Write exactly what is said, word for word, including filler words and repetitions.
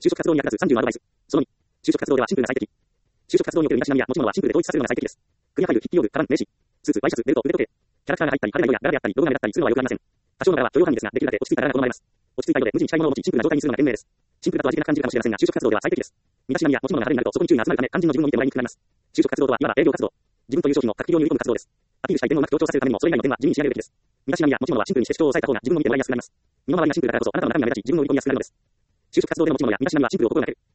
就職活動に役立つさんじゅうのアドバイス。そのに、就職活動ではシンプルな最適。就職活動における身だしなみや持ち物はシンプルで統一させるのが最適です。クリアファイル、筆記用具、カバン、名刺、スーツ、ワイシャツ、ベルト、腕時計。キャラクターが入ったり、派手な色や柄であったり、ロゴが目立ったりするのは良くありません。多少の柄は許容範囲ですが、できるだけ落ち着いた柄が好まれます。落ち着いた色で無地に近いものを持ち、シンプルな状態にするのが賢明です。シンプルだと味気なく感じるかもしれませんが、就職活動では最適です。身だしなみや持ち物が派手になるとそこに注意が集まるため、肝心の自分を見てもらいにくくなります。就職活動とはいわば営業活動。自分という商品を各企業に売り込む活動です。アピールしたい点をうまく強調させるためにも、それ以外の点は地味に仕上げるべきです。身だしなみや持ち物はシンプルにして主張を抑えた方が自分を見てもらいやすくなります。身の回りがシンプルだからこそ、あなたの中身が目立ち、自分の売り込みやすくなるのです。就職活動での持ち物や身だしなみはシンプルを心がける。